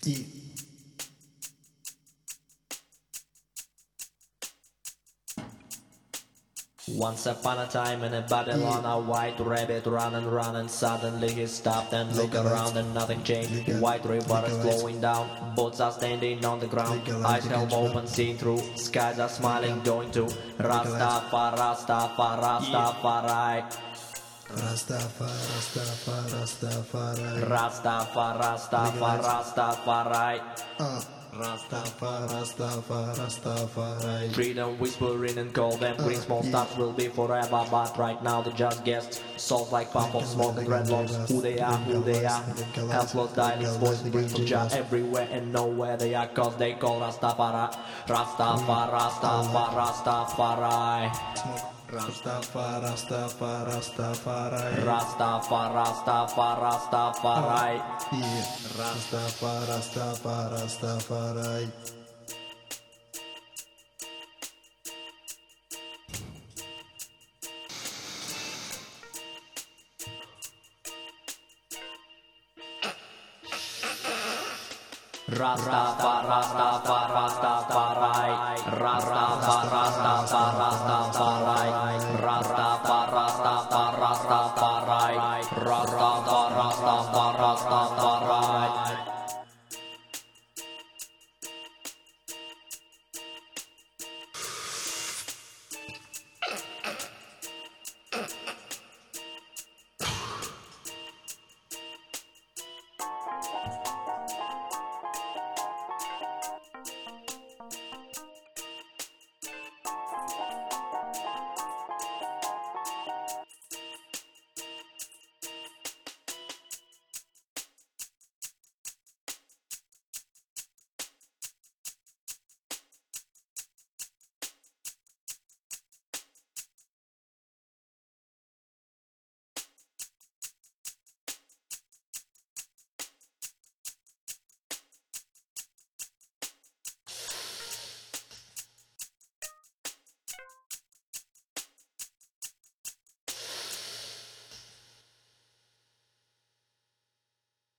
Yeah. Once upon a time in a Babylon, a white rabbit ran and ran, and suddenly he stopped and looked around and nothing changed. White river is flowing down, boats are standing on the ground, eyes held open, seeing through, skies are smiling, going to Rastafari, Rastafari, Rastafari, Rastafari, Rastafari, Rastafari, Rastafari, Rastafari. Rastafari, Rastafari, Rastafari. Freedom whispering and call them green small stars will be forever, but right now they're just guests. Souls like puff of smoke and dreadlocks. Who they are, helpless dying voices bring from Jah everywhere and nowhere they are, cause they call Rastafari, Rastafari, Rastafari, Rastafari. Rastafari, Rastafari, Rastafari, Rastafari, Rastafari, Rastafari. Yeah. Rastafari, Rastafari, Rastafari. Rastafari, Rastafari, Rastafari, Rastafari, Rastafari, Rastafari, Rastafari, Rastafari, Rastafari, Rastafari, Rastafari, Rastafari.